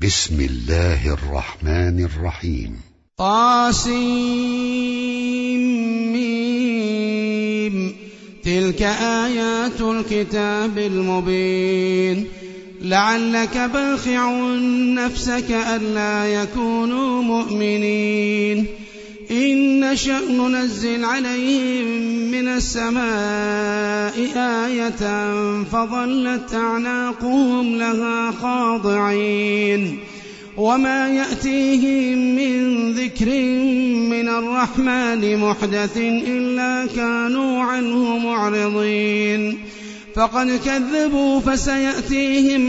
بسم الله الرحمن الرحيم. طاسيم. تلك آيات الكتاب المبين. لعلك باخع نفسك ألا يكونوا مؤمنين. إن نشأ ننزل عليهم من السماء آية فظلت أعناقهم لها خاضعين. وما يأتيهم من ذكر من الرحمن محدث إلا كانوا عنه معرضين. فقد كذبوا فسيأتيهم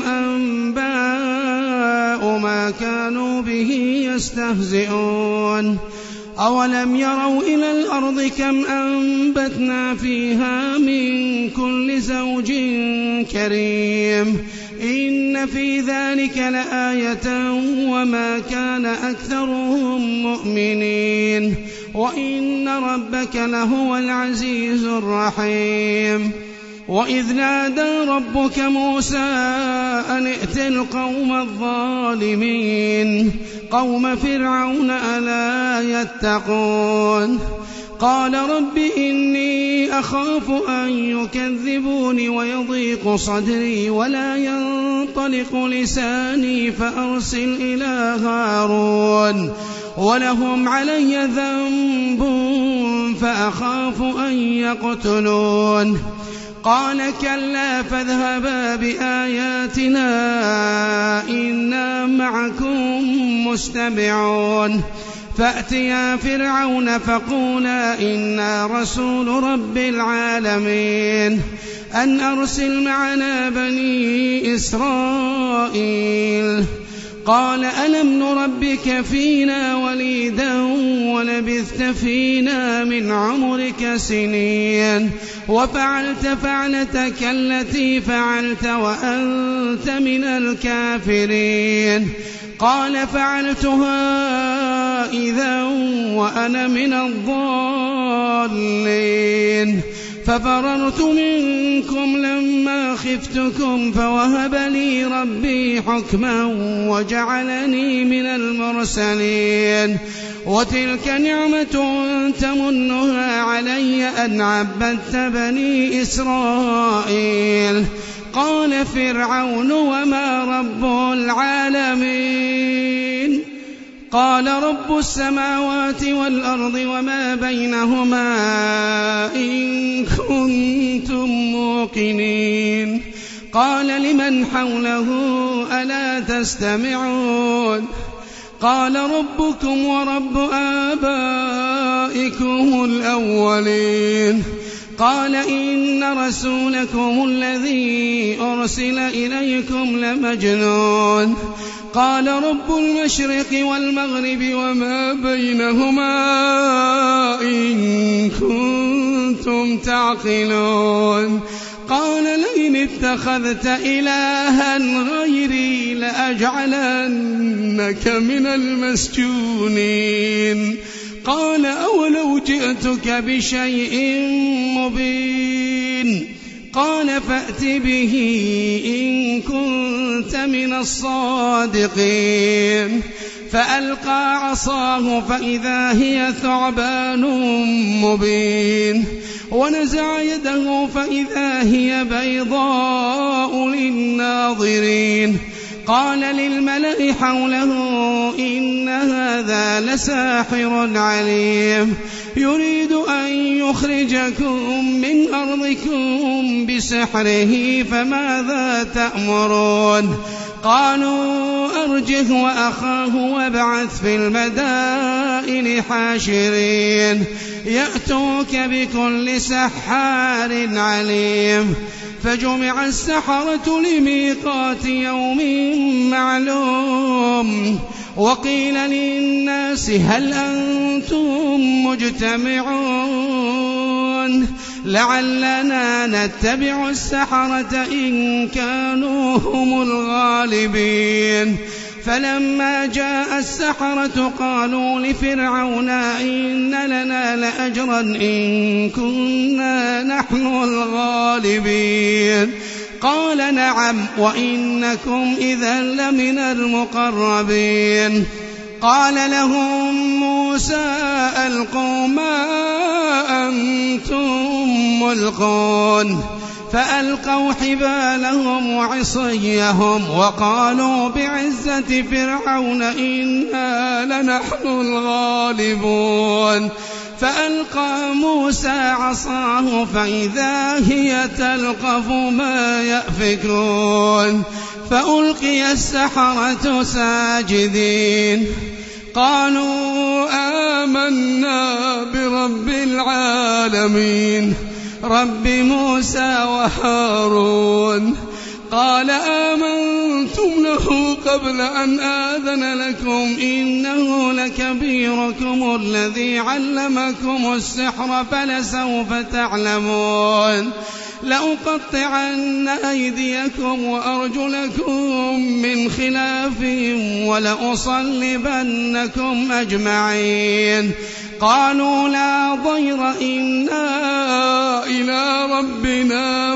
أنباء ما كانوا به يستهزئون. أولم يروا إلى الأرض كم أنبتنا فيها من كل زوج كريم. إن في ذلك لآية وما كان أكثرهم مؤمنين وإن ربك لهو العزيز الرحيم. وإذ نادى ربك موسى أن ائت القوم الظالمين قوم فرعون ألا يتقون. قال رب إني أخاف أن يكذبوني ويضيق صدري ولا ينطلق لساني فأرسل إلى هارون ولهم علي ذنب فأخاف أن يقتلون. قال كلا فاذهبا بآياتنا إنا معكم مستمعون. فأتيا فرعون فقولا إنا رسول رب العالمين أن أرسل معنا بني إسرائيل. قال ألم نربك فينا وليدا ولبثت فينا من عمرك سنين وفعلت فعلتك التي فعلت وأنت من الكافرين. قال فعلتها إذا وأنا من الضالين. ففررت منكم لما خفتكم فوهب لي ربي حكما وجعلني من المرسلين. وتلك نعمة تمنها علي أن عبدت بني إسرائيل. قال فرعون وما رب العالمين. قال رب السماوات والأرض وما بينهما إن كنتم موقنين. قال لمن حوله ألا تستمعون. قال ربكم ورب آبائكم الأولين. قال إن رسولكم الذي أرسل إليكم لمجنون. قال رب المشرق والمغرب وما بينهما إن كنتم تعقلون. قال لئن اتخذت إلها غيري لأجعلنك من المسجونين. قال أولو جئتك بشيء مبين. قال فأت به إن كنت من الصادقين. فألقى عصاه فإذا هي ثعبان مبين. ونزع يده فإذا هي بيضاء للناظرين. قال للملأ حوله إن هذا لساحر عليم يريد أن يخرجكم من أرضكم بسحره فماذا تأمرون. قالوا أرجه وأخاه وابعث في المدائن حاشرين يأتوك بكل سحار عليم. فجمع السحرة لميقات يوم معلوم. وقيل للناس هل أنتم مجتمعون لعلنا نتبع السحرة إن كانوا هم الغالبين. فلما جاء السحرة قالوا لفرعون إن لنا لأجرا إن كنا نحن الغالبين. قال نعم وإنكم إذا لمن المقربين. قال لهم موسى ألقوا ما أنتم ملقون فألقوا حبالهم وعصيهم وقالوا بعزة فرعون إنا لنحن الغالبون. فألقى موسى عصاه فإذا هي تلقف ما يأفكون فألقي السحرة ساجدين قالوا آمنا برب العالمين رب موسى وهارون. قال آمنتم له قبل أن آذن لكم إنه لكبيركم الذي علمكم السحر فلسوف تعلمون لأقطعن أيديكم وأرجلكم من خلاف ولأصلبنكم أجمعين. قالوا لا ضير إنا إلى ربنا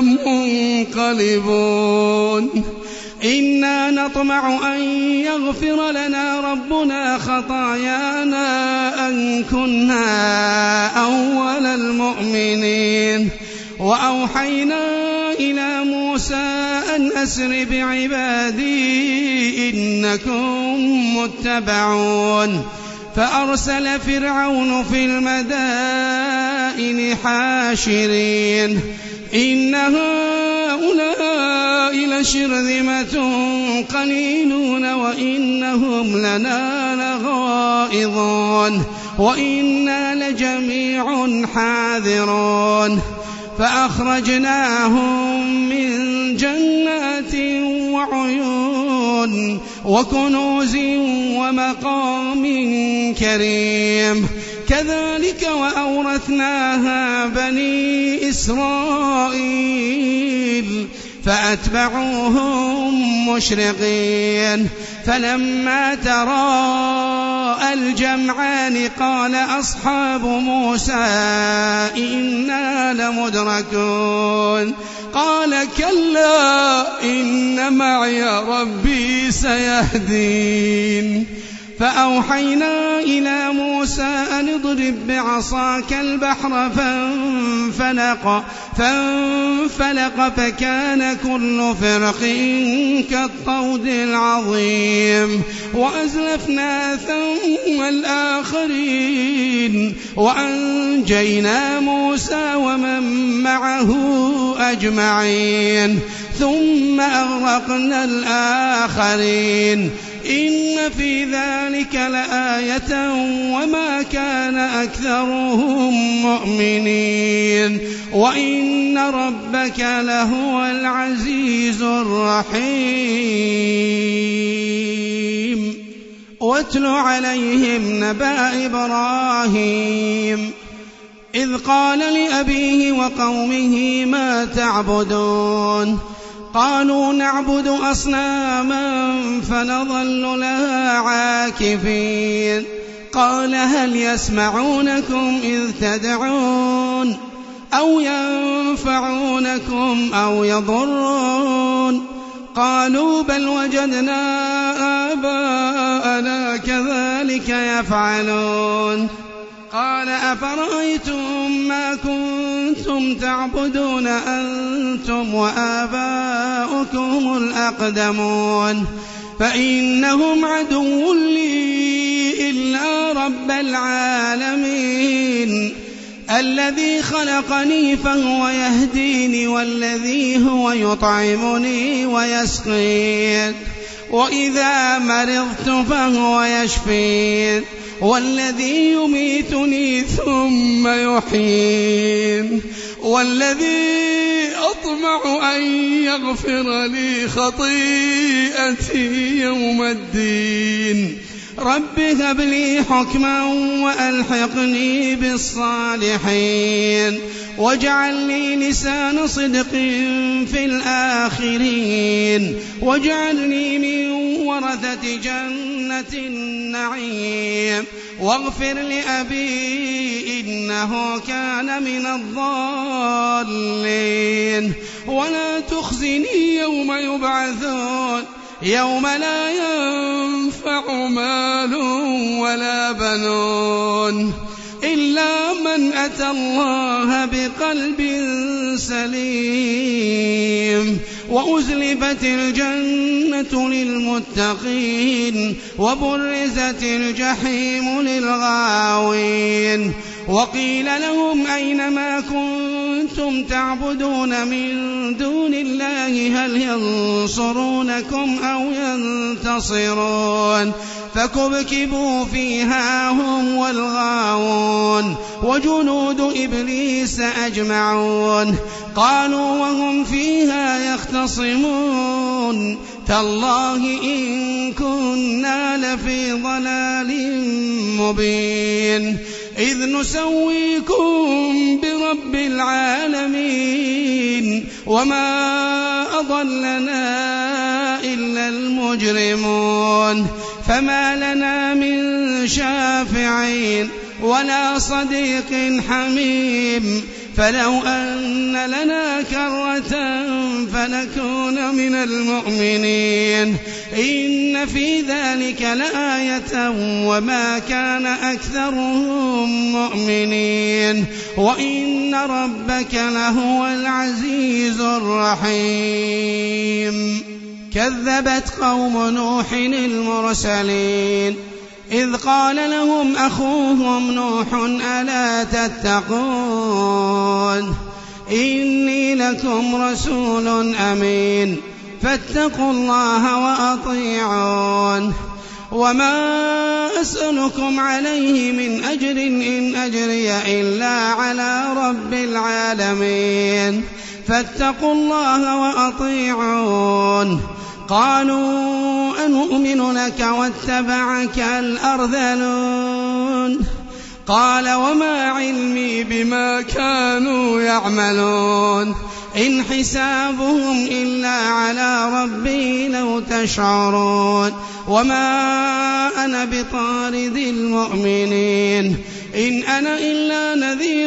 منقلبون إنا نطمع أن يغفر لنا ربنا خطايانا أن كنا أول المؤمنين. وأوحينا إلى موسى أن أسر بعبادي إنكم متبعون. فأرسل فرعون في المدائن حاشرين إن هؤلاء لشرذمة قليلون وإنهم لنا لغائظون وإنا لجميع حاذرون. فأخرجناهم من جنات وعيون وكنوز ومقام كريم كذلك وأورثناها بني إسرائيل فأتبعوهم مشرقين. فلما تراءى الجمعان قال أصحاب موسى إنا لمدركون قال كلا إن معي ربي سيهدين. فأوحينا إلى موسى أن اضرب بعصاك البحر فانفلق فكان كل فرق كالطود العظيم. وأزلفنا ثم الآخرين وأنجينا موسى ومن معه أجمعين ثم أغرقنا الآخرين. إن في ذلك لآية وما كان أكثرهم مؤمنين وإن ربك لهو العزيز الرحيم. واتل عليهم نبأ إبراهيم إذ قال لأبيه وقومه ما تعبدون قالوا نعبد أصناما فنظل لها عاكفين. قال هل يسمعونكم إذ تدعون أو ينفعونكم أو يضرون قالوا بل وجدنا آباءنا كذلك يفعلون. قال أفرأيتم ما كنتم تعبدون أنتم وآباؤكم الأقدمون فإنهم عدو لي إلا رب العالمين الذي خلقني فهو يهديني والذي هو يطعمني ويسقين وإذا مرضت فهو يشفين والذي يميتني ثم يحيين والذي أطمع أن يغفر لي خطيئتي يوم الدين. رب هب لي حكما وألحقني بالصالحين واجعل لي لسان صدق في الآخرين واجعلني من ورثة جنة النعيم واغفر لأبي إنه كان من الضالين ولا تخزني يوم يبعثون يوم لا ينفع مال ولا بنون إلا من أتى الله بقلب سليم وأزلفت الجنة للمتقين وبرزت الجحيم للغاوين وقيل لهم أين ما كنتم تعبدون من دون الله هل ينصرونكم أو ينتصرون فكبكبوا فيها هم والغاوون وجنود إبليس أجمعون قالوا وهم فيها يختصمون تالله إن كنا لفي ضلال مبين إذ نسويكم برب العالمين وما أضلنا إلا المجرمون فما لنا من شافعين ولا صديق حميم فلو أن لنا كرة فنكون من المؤمنين إن في ذلك لآية وما كان أكثرهم مؤمنين وإن ربك لهو العزيز الرحيم كذبت قوم نوح المرسلين إذ قال لهم أخوهم نوح ألا تتقون إني لكم رسول أمين فاتقوا الله وأطيعون وما أسألكم عليه من أجر إن أجري إلا على رب العالمين فاتقوا الله وأطيعون قالوا أنؤمن لك واتبعك الأرذلون قال وما علمي بما كانوا يعملون إن حسابهم إلا على ربي لو تشعرون وما أنا بطارد المؤمنين إن أنا إلا نذير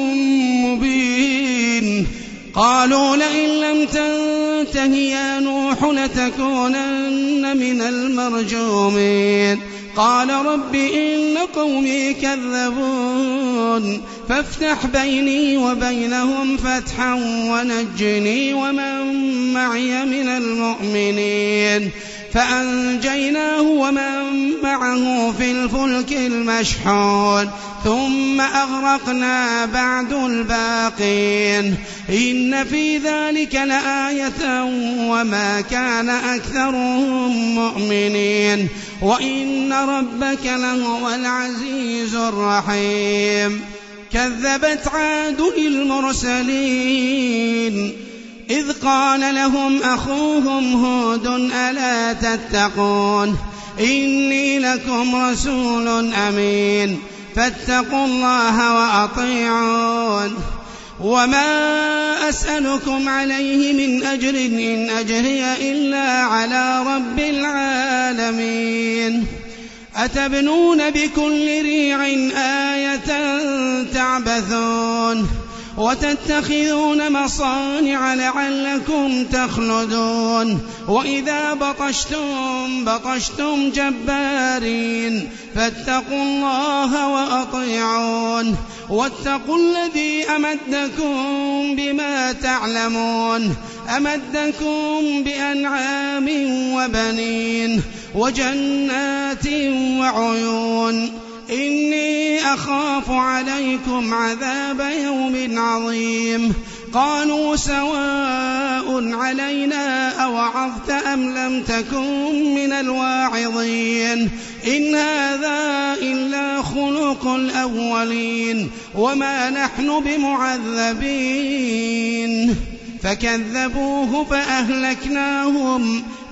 مبين قالوا لئن لم تنته يا نوح لتكونن من المرجومين قال رب إن قومي كذبون فافتح بيني وبينهم فتحا ونجني ومن معي من المؤمنين فأنجيناه ومن معه في الفلك المشحون ثم أغرقنا بعد الباقين إن في ذلك لآية وما كان أكثرهم مؤمنين وإن ربك لهو العزيز الرحيم كذبت عاد المرسلين إذ قال لهم أخوهم هود ألا تتقون إني لكم رسول أمين فاتقوا الله وأطيعون وما أسألكم عليه من أجر إن أجري إلا على رب العالمين أتبنون بكل ريع آية تعبثون وتتخذون مصانع لعلكم تخلدون وإذا بطشتم جبارين فاتقوا الله وأطيعون واتقوا الذي أمدكم بما تعلمون أمدكم بأنعام وبنين وجنات وعيون إني أخاف عليكم عذاب يوم عظيم قالوا سواء علينا أوعظت أم لم تكن من الواعظين إن هذا إلا خلق الأولين وما نحن بمعذبين فكذبوه فأهلكناهم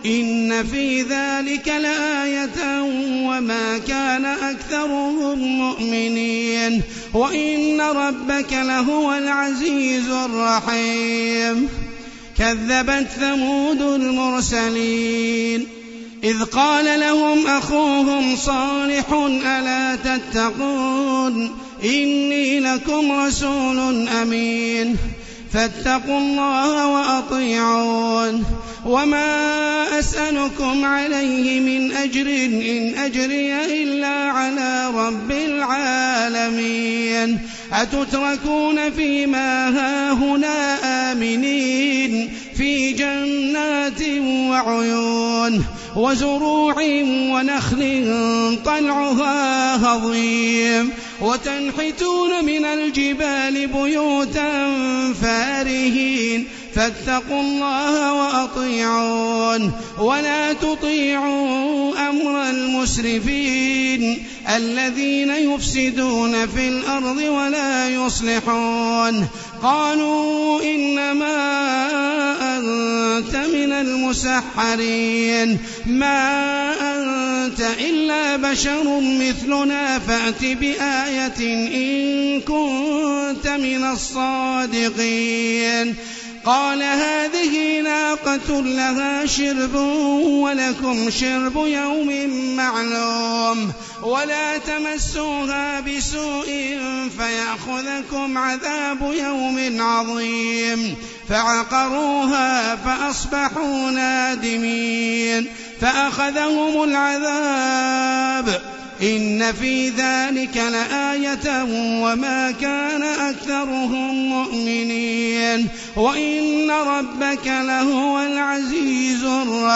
إن في ذلك لآية وما كان أكثرهم مؤمنين وإن ربك لهو العزيز الرحيم. كذبت ثمود المرسلين إذ قال لهم أخوهم صالح ألا تتقون إني لكم رسول أمين فاتقوا الله وأطيعون وما أسألكم عليه من أجر إن أجري إلا على رب العالمين أتتركون فيما هاهنا آمنين في جنات وعيون وزروع ونخل طلعها هضيم وتنحتون من الجبال بيوتا فارهين فاتقوا الله وأطيعون ولا تطيعوا أمر المسرفين الذين يفسدون في الأرض ولا يصلحون. قالوا إنما أنت من المسحرين ما أنت إلا بشر مثلنا فأت بآية إن كنت من الصادقين. قال هذه ناقة لها شرب ولكم شرب يوم معلوم ولا تمسوها بسوء فيأخذكم عذاب يوم عظيم. فعقروها فأصبحوا نادمين فأخذهم العذاب إن في ذلك لآية وما كان أكثرهم مؤمنين وإن ربك لهو العزيز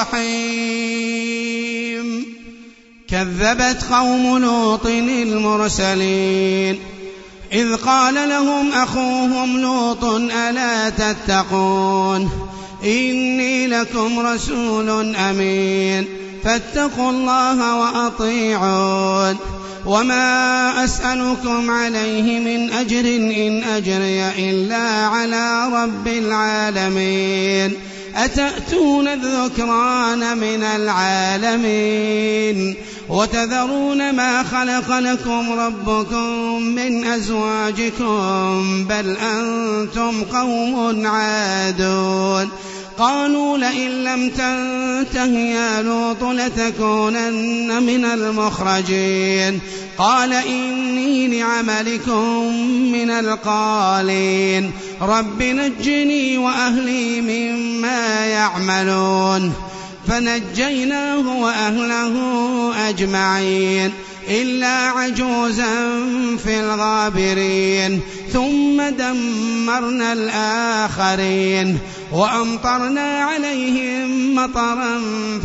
الرحيم. كذبت قوم لوط المرسلين إذ قال لهم أخوهم لوط ألا تتقون إني لكم رسول أمين فاتقوا الله وأطيعون وما أسألكم عليه من أجر إن أجري إلا على رب العالمين أتأتون الذكران من العالمين وتذرون ما خلق لكم ربكم من أزواجكم بل أنتم قوم عادون. قالوا لئن لم تنته يا لوط لتكونن من المخرجين. قال إني لعملكم من القالين رب نجني وأهلي مما يعملون. فنجيناه وأهله أجمعين إلا عجوزا في الغابرين ثم دمرنا الآخرين وأمطرنا عليهم مطرا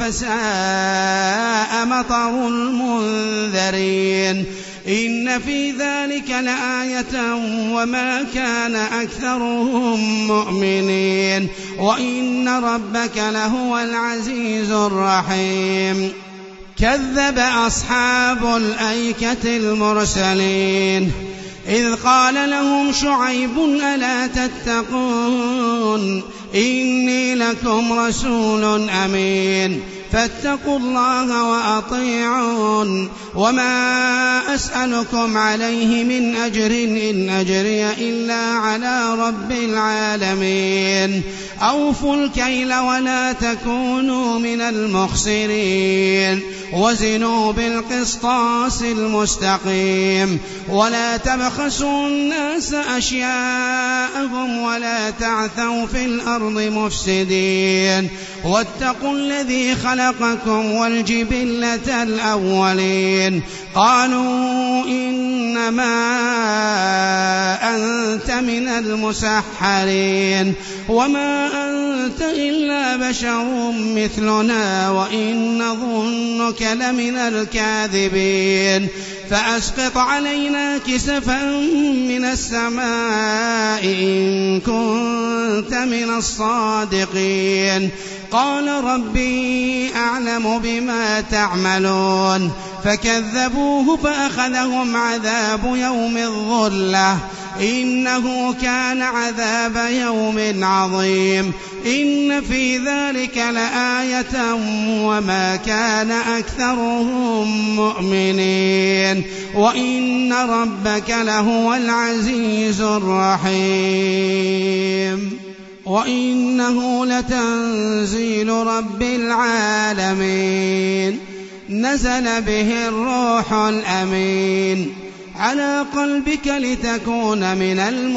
فساء مطر المنذرين. إن في ذلك لآية وما كان أكثرهم مؤمنين وإن ربك لهو العزيز الرحيم. كذب أصحاب الأيكة المرسلين إذ قال لهم شعيب ألا تتقون إني لكم رسول أمين فاتقوا الله وأطيعون وما أسألكم عليه من أجر إن أجري إلا على رب العالمين. أوفوا الكيل ولا تكونوا من المخسرين وزنوا بالقسطاس المستقيم ولا تبخسوا الناس أشياءهم ولا تعثوا في الأرض مفسدين واتقوا الذي خلقكم والجبلة الأولين. قالوا إنما أنت من المسحرين وما أنت إلا بشر مثلنا وإن نظنك لمن الكاذبين. فأسقط علينا كسفا من السماء إن كنت من الصادقين. قال ربي أعلم بما تعملون فكذبوه فأخذهم عذاب يوم الظلة إنه كان عذاب يوم عظيم إن في ذلك لآية وما كان أكثرهم مؤمنين وإن ربك لهو العزيز الرحيم وإنه لتنزيل رب العالمين نزل به الروح الأمين على قلبك لتكون من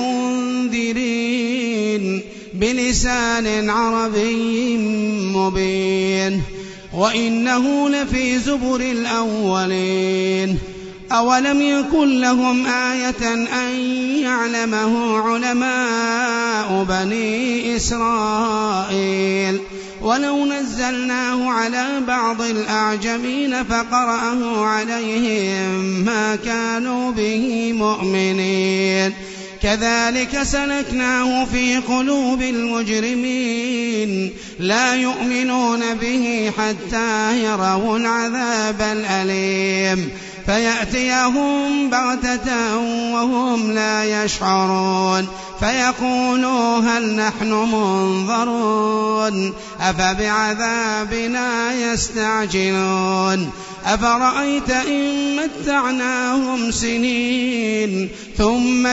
المنذرين بلسان عربي مبين وإنه لفي زبر الأولين أولم يكن لهم آية أن يعلمه علماء بني إسرائيل ولو نزلناه على بعض الأعجمين فقرأه عليهم ما كانوا به مؤمنين كذلك سلكناه في قلوب المجرمين لا يؤمنون به حتى يروا العذاب الأليم فيأتيهم بغتة وهم لا يشعرون فيقولوا هل نحن منظرون أفبعذابنا يستعجلون أفرأيت إن متعناهم سنين ثم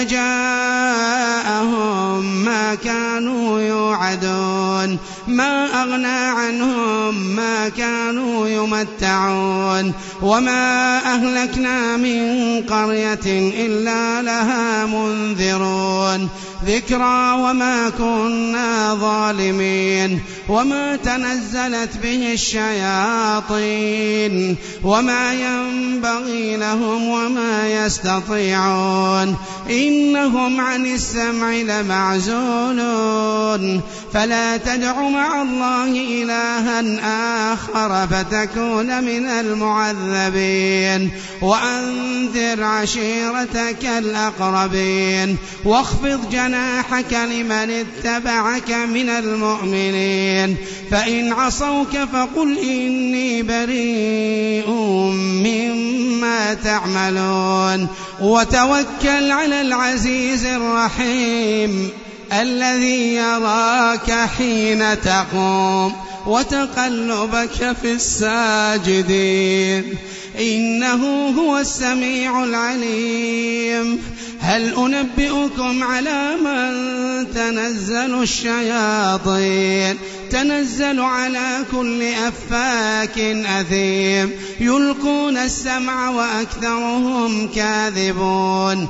جاءهم ما كانوا يوعدون ما أغنى عنهم ما كانوا يمتعون وما أهلكنا من قرية إلا لها منذرون ذكرى وما كنا ظالمين وما تنزلت به الشياطين وما ينبغي لهم وما يستطيعون إنهم عن السمع لمعزولون فلا تدع مع الله إلها آخر فتكون من المعذبين وأنذر عشيرتك الأقربين واخفض جناحك لمن اتبعك من المؤمنين فإن عصوك فقل إني بريء مما تعملون وتوكل على العزيز الرحيم الذي يراك حين تقوم وتقلبك في الساجدين إنه هو السميع العليم هل أنبئكم على من تنزل الشياطين تنزل على كل أفاك أثيم يلقون السمع وأكثرهم كاذبون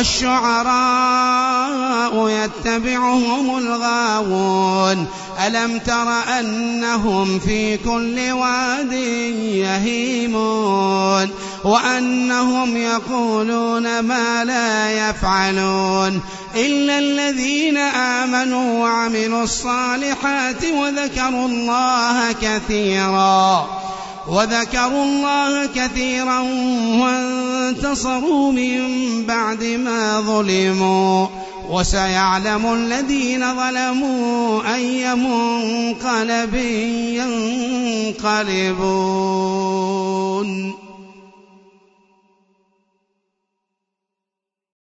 والشعراء يتبعهم الغاوون ألم تر أنهم في كل واد يهيمون وأنهم يقولون ما لا يفعلون إلا الذين آمنوا وعملوا الصالحات وذكروا الله كثيرا وانتصروا من بعد ما ظلموا وسيعلم الذين ظلموا أي منقلب ينقلبون